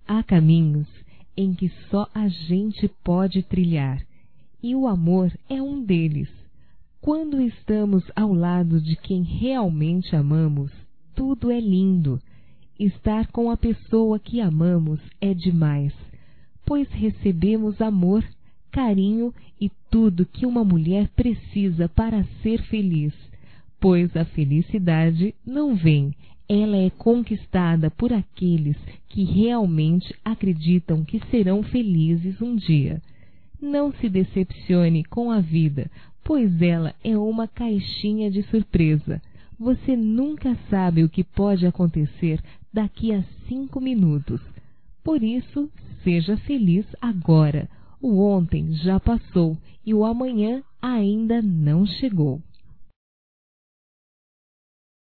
Há caminhos em que só a gente pode trilhar, e o amor é um deles. Quando estamos ao lado de quem realmente amamos, tudo é lindo. Estar com a pessoa que amamos é demais, pois recebemos amor, carinho e tudo que uma mulher precisa para ser feliz, pois a felicidade não vem, ela é conquistada por aqueles que realmente acreditam que serão felizes um dia. Não se decepcione com a vida, pois ela é uma caixinha de surpresa. Você nunca sabe o que pode acontecer daqui a 5 minutos. Por isso, seja feliz agora. O ontem já passou e o amanhã ainda não chegou.